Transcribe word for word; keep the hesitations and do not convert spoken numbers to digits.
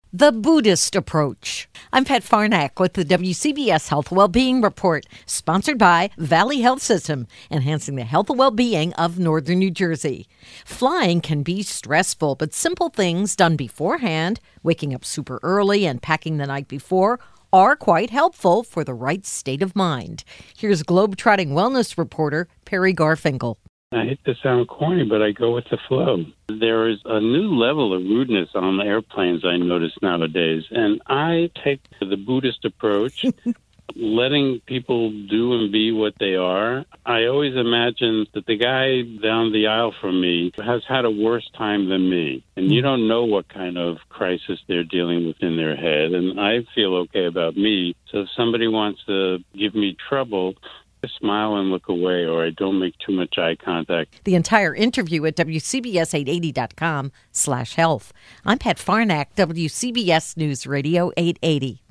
The Buddhist Approach. I'm Pat Farnack with the W C B S Health Wellbeing Report, sponsored by Valley Health System, enhancing the health and well-being of northern New Jersey. Flying can be stressful, but simple things done beforehand, waking up super early and packing the night before, are quite helpful for the right state of mind. Here's Globetrotting wellness reporter Perry Garfinkel. I hate to sound corny, but I go with the flow. There is a new level of rudeness on the airplanes I notice nowadays, and I take the Buddhist approach, letting people do and be what they are. I always imagine that the guy down the aisle from me has had a worse time than me, and you don't know what kind of crisis they're dealing with in their head, and I feel okay about me. So if somebody wants to give me trouble, I smile and look away, or I don't make too much eye contact. The entire interview at W C B S eight eighty dot com slash health. I'm Pat Farnack, W C B S News Radio eight eighty.